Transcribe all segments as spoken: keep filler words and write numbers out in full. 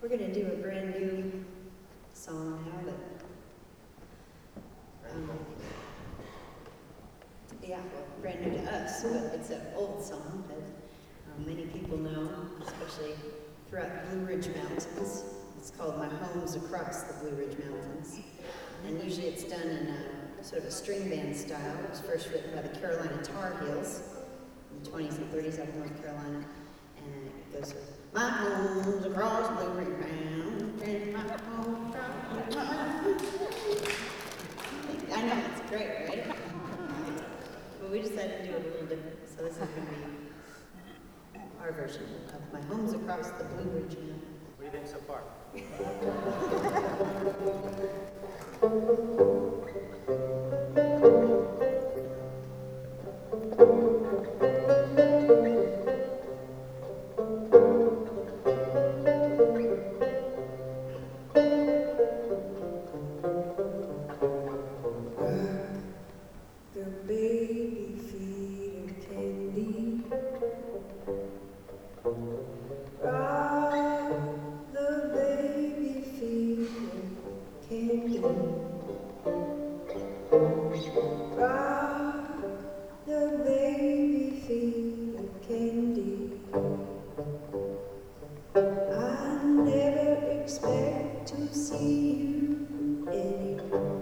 We're going to do a brand new song now that, um, yeah, well, brand new to us, but it's an old song that um, many people know, especially throughout the Blue Ridge Mountains. It's called My Home's Across the Blue Ridge Mountains. And usually it's done in a sort of a string band style. It was first written by the Carolina Tar Heels in the twenties and thirties up in North Carolina. And it goes with, my home's across Blue Ridge Mountains, my home across Blue Ridge. I know, it's great, right? But we decided to do it a little different. So this is going to be our version of My Home's Across the Blue Ridge Mountains. What do you think so far? The baby feet of candy. Rock the baby feet of candy. Rock the baby feet of candy. I never expect to see you anymore.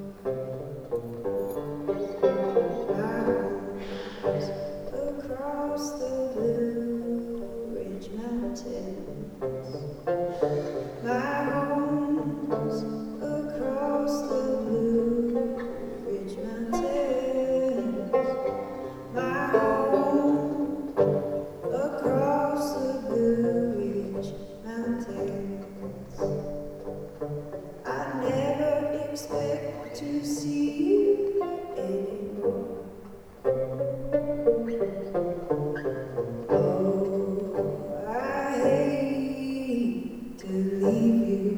Across the Blue Ridge Mountains, my home's across the Blue Ridge Mountains, my home across the Blue Ridge Mountains. I never expect to see you anymore. Oh, I hate to leave you.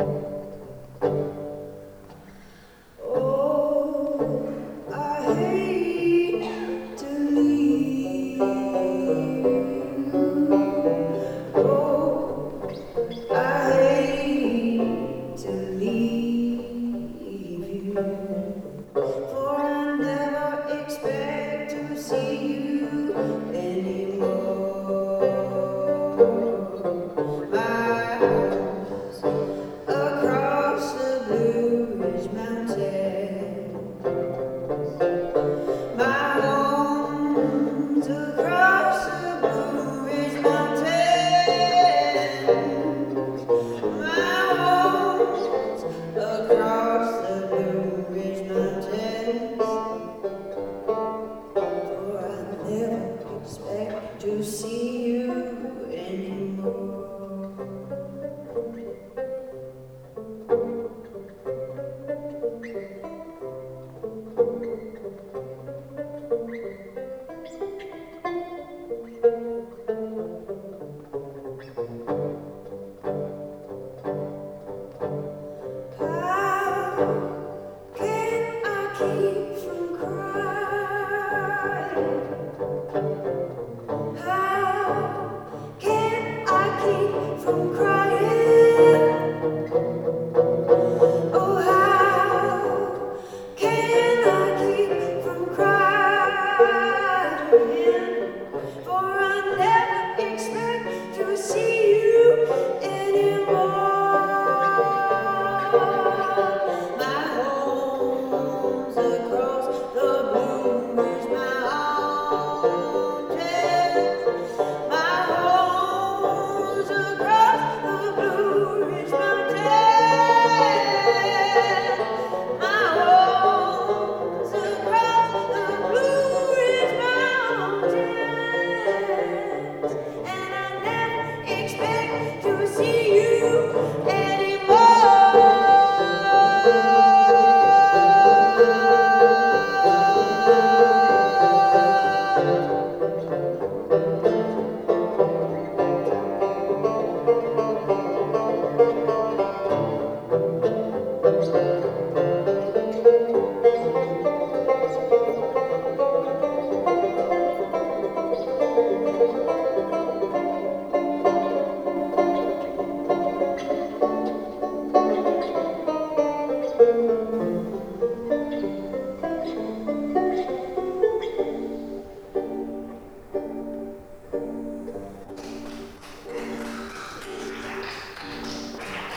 Oh, I hate to leave you. Oh, I hate to leave you. For I never expect to see you anymore. My home's across the Blue Ridge Mountains. My home's across the Blue Ridge Mountains. My home's across the Blue Ridge Mountains. For I never expect to see you anymore. How can I keep from crying? How can I keep from crying? Oh, how can I keep from crying? For I never expect to see you anymore. My home's across the Blue Ridge Mountains. My home's across the Blue Ridge Mountains. My home's across the Blue Ridge Mountains. And I never expect to see you anymore.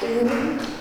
You know?